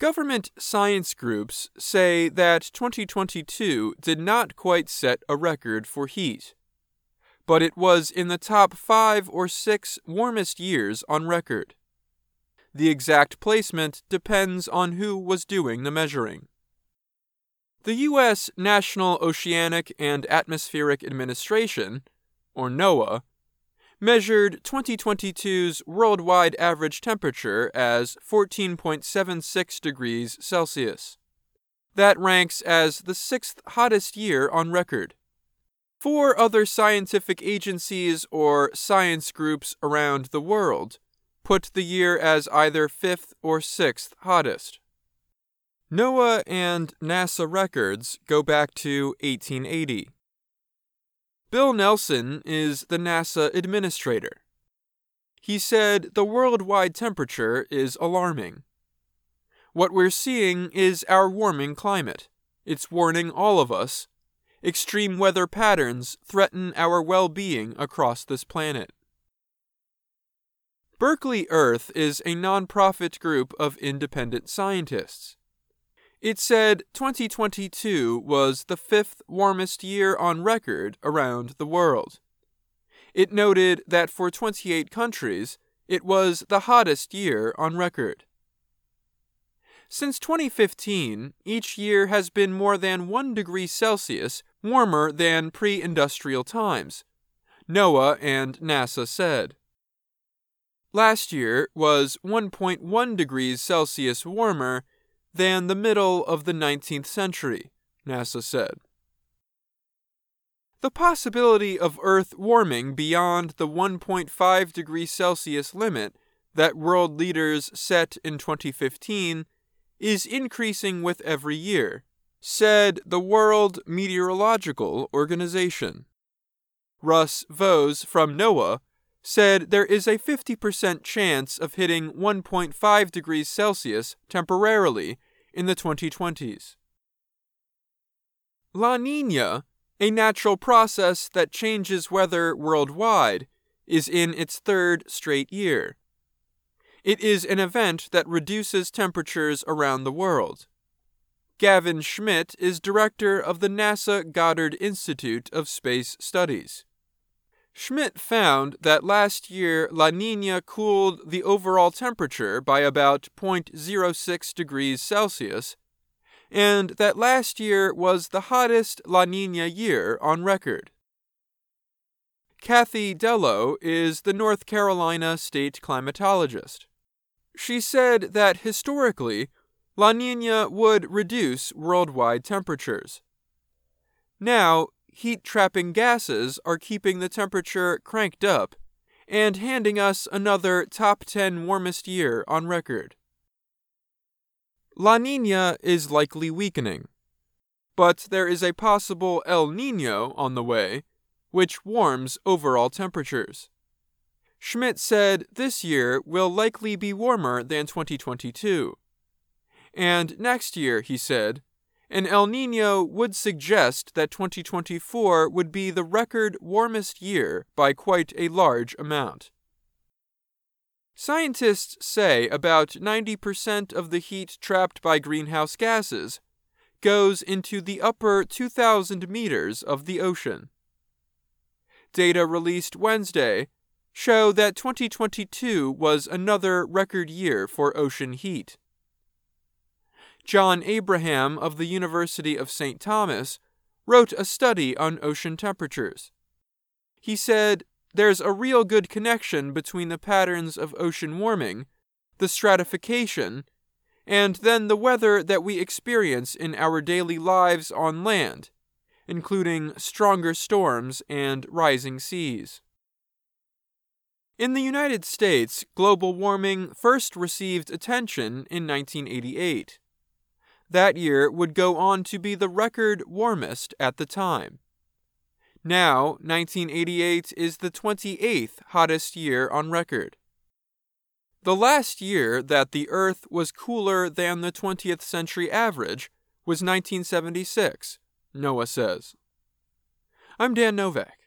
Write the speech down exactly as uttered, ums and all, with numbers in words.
Government science groups say that twenty twenty-two did not quite set a record for heat, but it was in the top five or six warmest years on record. The exact placement depends on who was doing the measuring. The U S National Oceanic and Atmospheric Administration, or NOAA, measured twenty twenty-two's worldwide average temperature as fourteen point seven six degrees Celsius. That ranks as the sixth hottest year on record. Four other scientific agencies or science groups around the world put the year as either fifth or sixth hottest. NOAA and NASA records go back to eighteen eighty. Bill Nelson is the NASA administrator. He said the worldwide temperature is alarming. What we're seeing is our warming climate. It's warning all of us. Extreme weather patterns threaten our well-being across this planet. Berkeley Earth is a nonprofit group of independent scientists. It said twenty twenty-two was the fifth warmest year on record around the world. It noted that for twenty-eight countries, it was the hottest year on record. Since twenty fifteen, each year has been more than one degree Celsius warmer than pre-industrial times, NOAA and NASA said. Last year was one point one degrees Celsius warmer than the middle of the nineteenth century, NASA said. The possibility of Earth warming beyond the one point five degrees Celsius limit that world leaders set in twenty fifteen is increasing with every year, said the World Meteorological Organization. Russ Vose from NOAA said there is a fifty percent chance of hitting one point five degrees Celsius temporarily in the twenty twenties. La Niña, a natural process that changes weather worldwide, is in its third straight year. It is an event that reduces temperatures around the world. Gavin Schmidt is director of the NASA Goddard Institute of Space Studies. Schmidt found that last year La Niña cooled the overall temperature by about zero point zero six degrees Celsius, and that last year was the hottest La Niña year on record. Kathy Dello is the North Carolina state climatologist. She said that historically, La Niña would reduce worldwide temperatures. Now, heat-trapping gases are keeping the temperature cranked up and handing us another top ten warmest year on record. La Niña is likely weakening, but there is a possible El Niño on the way, which warms overall temperatures. Schmidt said this year will likely be warmer than twenty twenty-two. And next year, he said, an El Niño would suggest that twenty twenty-four would be the record warmest year by quite a large amount. Scientists say about ninety percent of the heat trapped by greenhouse gases goes into the upper two thousand meters of the ocean. Data released Wednesday show that twenty twenty-two was another record year for ocean heat. John Abraham of the University of Saint Thomas wrote a study on ocean temperatures. He said, there's a real good connection between the patterns of ocean warming, the stratification, and then the weather that we experience in our daily lives on land, including stronger storms and rising seas. In the United States, global warming first received attention in nineteen eighty-eight. That year would go on to be the record warmest at the time. Now, nineteen eighty-eight is the twenty-eighth hottest year on record. The last year that the Earth was cooler than the twentieth century average was nineteen seventy-six, NOAA says. I'm Dan Novak.